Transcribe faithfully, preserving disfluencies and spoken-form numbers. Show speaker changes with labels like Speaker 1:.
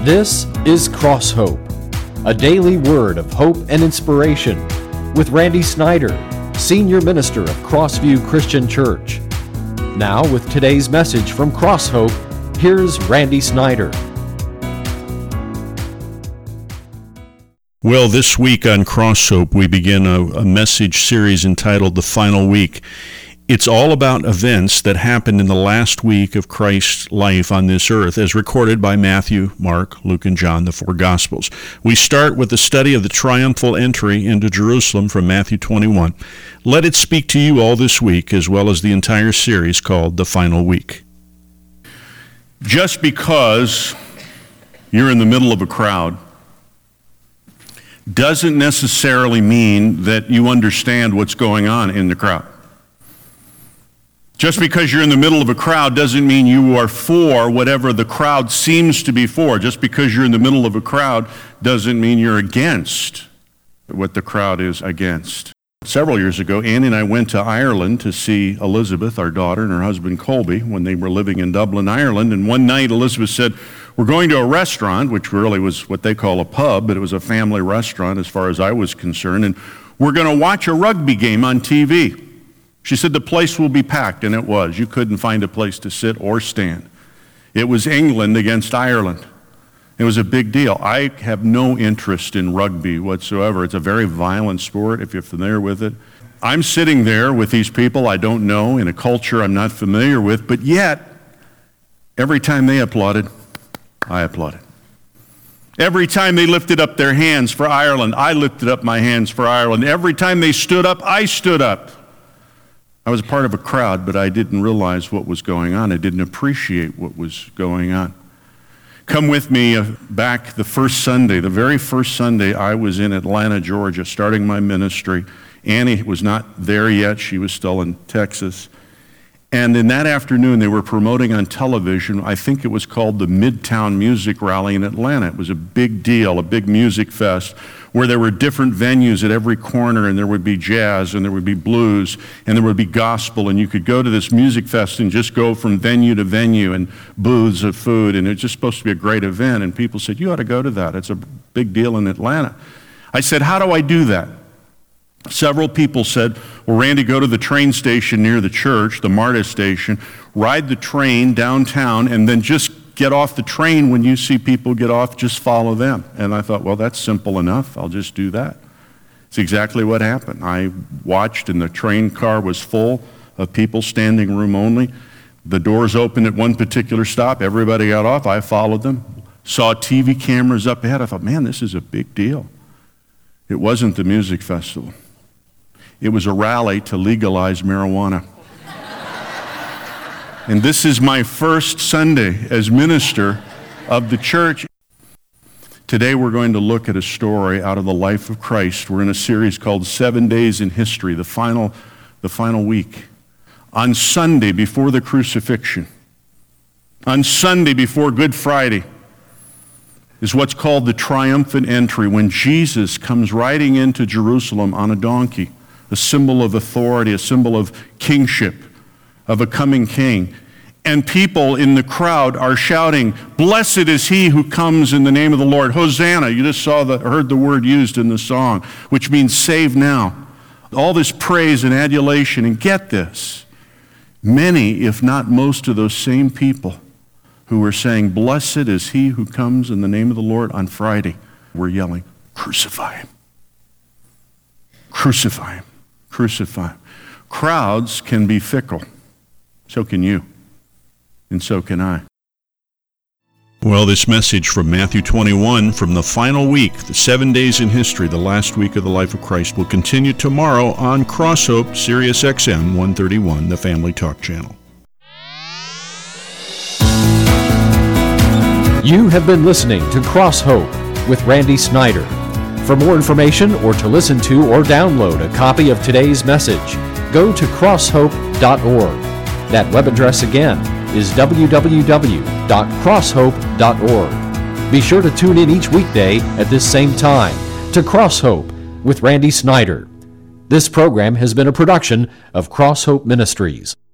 Speaker 1: This is Cross Hope, a daily word of hope and inspiration with Randy Snyder, Senior Minister of Crossview Christian Church. Now with today's message from Cross Hope, here's Randy Snyder.
Speaker 2: Well, this week on Cross Hope, we begin a, a message series entitled The Final Week. It's all about events that happened in the last week of Christ's life on this earth, as recorded by Matthew, Mark, Luke, and John, the four Gospels. We start with the study of the triumphal entry into Jerusalem from Matthew twenty-one. Let it speak to you all this week, as well as the entire series called The Final Week. Just because you're in the middle of a crowd doesn't necessarily mean that you understand what's going on in the crowd. Just because you're in the middle of a crowd doesn't mean you are for whatever the crowd seems to be for. Just because you're in the middle of a crowd doesn't mean you're against what the crowd is against. Several years ago, Annie and I went to Ireland to see Elizabeth, our daughter, and her husband Colby when they were living in Dublin, Ireland. And one night Elizabeth said, "We're going to a restaurant," which really was what they call a pub, but it was a family restaurant as far as I was concerned, "and we're going to watch a rugby game on T V." She said the place will be packed, and it was. You couldn't find a place to sit or stand. It was England against Ireland. It was a big deal. I have no interest in rugby whatsoever. It's a very violent sport, if you're familiar with it. I'm sitting there with these people I don't know in a culture I'm not familiar with, but yet, every time they applauded, I applauded. Every time they lifted up their hands for Ireland, I lifted up my hands for Ireland. Every time they stood up, I stood up. I was a part of a crowd, but I didn't realize what was going on. I didn't appreciate what was going on. Come with me back the first Sunday, the very first Sunday I was in Atlanta, Georgia, starting my ministry. Annie was not there yet. She was still in Texas. And in that afternoon, they were promoting on television, I think it was called the Midtown Music Rally in Atlanta. It was a big deal, a big music fest, where there were different venues at every corner, and there would be jazz, and there would be blues, and there would be gospel, and you could go to this music fest and just go from venue to venue, and booths of food, and it was just supposed to be a great event, and people said, "You ought to go to that. It's a big deal in Atlanta." I said, "How do I do that?" Several people said, "Well, Randy, go to the train station near the church, the MARTA station, ride the train downtown, and then just get off the train when you see people get off, just follow them." And I thought, well, that's simple enough. I'll just do that. It's exactly what happened. I watched, and the train car was full of people, standing room only. The doors opened at one particular stop. Everybody got off. I followed them. Saw T V cameras up ahead. I thought, man, this is a big deal. It wasn't the music festival. It was a rally to legalize marijuana. And this is my first Sunday as minister of the church. Today we're going to look at a story out of the life of Christ. We're in a series called Seven Days in History, the final, the final week. On Sunday before the crucifixion, on Sunday before Good Friday, is what's called the triumphant entry, when Jesus comes riding into Jerusalem on a donkey, a symbol of authority, a symbol of kingship, of a coming king. And people in the crowd are shouting, "Blessed is he who comes in the name of the Lord. Hosanna." You just saw the, heard the word used in the song, which means save now. All this praise and adulation. And get this, many, if not most of those same people who were saying, "Blessed is he who comes in the name of the Lord," on Friday were yelling, "Crucify him. Crucify him. Crucify him." Crowds can be fickle. So can you. And so can I. Well, this message from Matthew twenty-one, from the final week, the seven days in history, the last week of the life of Christ, will continue tomorrow on Cross Hope, Sirius X M one thirty-one, the Family Talk Channel.
Speaker 1: You have been listening to Cross Hope with Randy Snyder. For more information or to listen to or download a copy of today's message, go to cross hope dot org. That web address again is w w w dot cross hope dot org. Be sure to tune in each weekday at this same time to Cross Hope with Randy Snyder. This program has been a production of Cross Hope Ministries.